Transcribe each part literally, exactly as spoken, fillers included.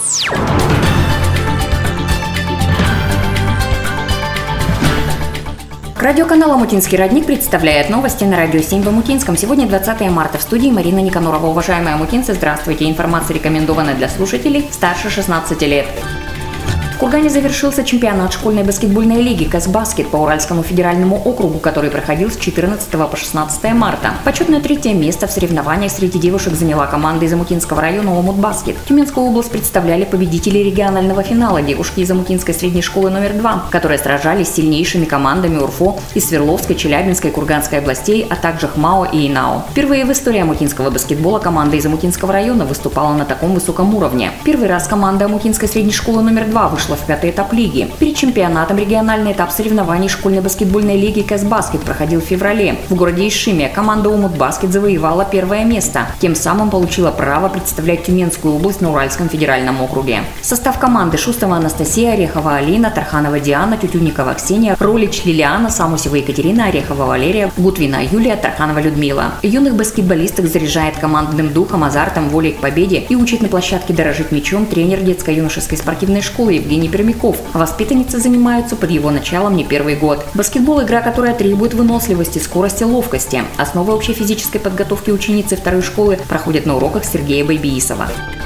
Радиоканал «Омутинский родник» представляет новости на Радио семь в Омутинском. Сегодня двадцатое марта. В студии Марина Никонорова. Уважаемые омутинцы, здравствуйте. Информация рекомендована для слушателей старше шестнадцати лет. В Кургане завершился чемпионат школьной баскетбольной лиги «Казбаскет» по Уральскому федеральному округу, который проходил с четырнадцатого по шестнадцатое марта. Почетное третье место в соревнованиях среди девушек заняла команда из Омутинского района «Омутбаскет». Тюменскую область представляли победители регионального финала девушки из Омутинской средней школы номер два, которые сражались с сильнейшими командами УРФО из Свердловской, Челябинской, Курганской областей, а также ХМАО и ИНАО. Впервые в истории омутинского баскетбола команда из Омутинского района выступала на таком высоком уровне. Первый раз команда Омутинской средней школы номер два вышла в пятый этап лиги. Перед чемпионатом региональный этап соревнований школьной баскетбольной лиги «Казбаскет» проходил в феврале. В городе Ишиме команда «Омутбаскет» завоевала первое место, тем самым получила право представлять Тюменскую область на Уральском федеральном округе. Состав команды: Шустова Анастасия, Орехова Алина, Тарханова Диана, Тютюникова Ксения, Ролич Лилиана, Самусева Екатерина, Орехова Валерия, Гутвина Юлия, Тарханова Людмила. Юных баскетболисток заряжает командным духом, азартом, волей к победе и учит на площадке дорожить мячом тренер детско-юношеской спортивной школы Евгений Пермяков. Воспитанницы занимаются под его началом не первый год. Баскетбол – игра, которая требует выносливости, скорости, ловкости. Основы общей физической подготовки ученицы второй школы проходят на уроках Сергея Байбиисова.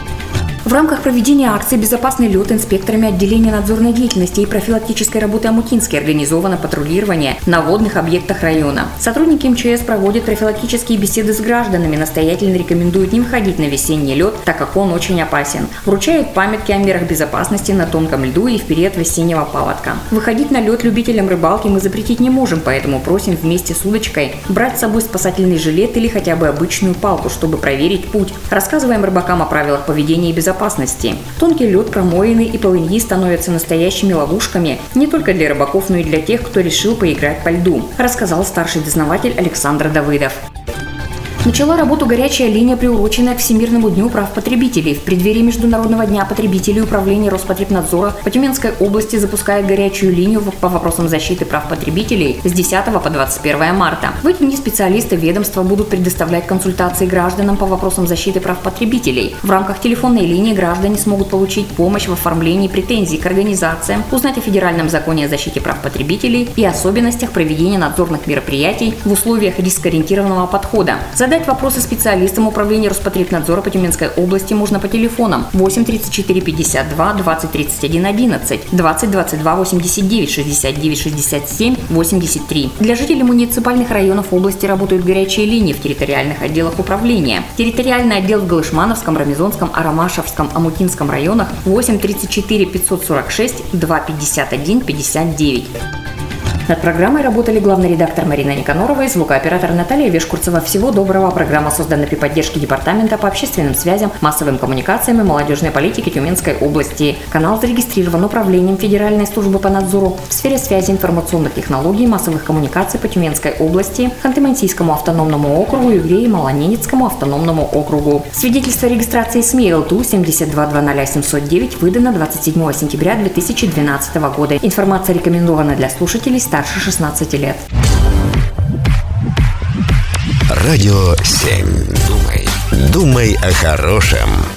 В рамках проведения акции «Безопасный лед» инспекторами отделения надзорной деятельности и профилактической работы Омутинской организовано патрулирование на водных объектах района. Сотрудники МЧС проводят профилактические беседы с гражданами, настоятельно рекомендуют не выходить на весенний лед, так как он очень опасен. Вручают памятки о мерах безопасности на тонком льду и в период весеннего паводка. Выходить на лед любителям рыбалки мы запретить не можем, поэтому просим вместе с удочкой брать с собой спасательный жилет или хотя бы обычную палку, чтобы проверить путь. Рассказываем рыбакам о правилах поведения и безопасности. Тонкий лед, промоины и полыньи становятся настоящими ловушками не только для рыбаков, но и для тех, кто решил поиграть по льду, рассказал старший дознаватель Александр Давыдов. Начала работу горячая линия, приуроченная к Всемирному дню прав потребителей. В преддверии Международного дня потребителей Управление Роспотребнадзора по Тюменской области запускает горячую линию по вопросам защиты прав потребителей с десятого по двадцать первое марта. В эти дни специалисты ведомства будут предоставлять консультации гражданам по вопросам защиты прав потребителей. В рамках телефонной линии граждане смогут получить помощь в оформлении претензий к организациям, узнать о федеральном законе о защите прав потребителей и особенностях проведения надзорных мероприятий в условиях рискоориентированного подхода. Задать вопросы специалистам Управления Роспотребнадзора по Тюменской области можно по телефонам восемь тридцать четыре пятьдесят два двадцать тридцать один одиннадцать, двадцать двадцать два восемьдесят девять шестьдесят девять шестьдесят семь восемьдесят три. Для жителей муниципальных районов области работают горячие линии в территориальных отделах управления. Территориальный отдел в Галышмановском, Рамезонском, Арамашевском, Омутинском районах восемь тридцать четыре пятьсот сорок шесть два пятьдесят один пятьдесят девять. Над программой работали главный редактор Марина Никонорова и звукооператор Наталья Вешкурцева. Всего доброго. Программа создана при поддержке Департамента по общественным связям, массовым коммуникациям и молодежной политике Тюменской области. Канал зарегистрирован Управлением Федеральной службы по надзору в сфере связи, информационных технологий и массовых коммуникаций по Тюменской области, Ханты-Мансийскому автономному округу и Евреи-Малоненецкому автономному округу. Свидетельство о регистрации СМИ ЛТУ семь два два ноль семь ноль девять выдано двадцать седьмого сентября две тысячи двенадцатого года. Информация рекомендована для слушателей старше шестнадцати лет. Радио семь. Думай, думай о хорошем.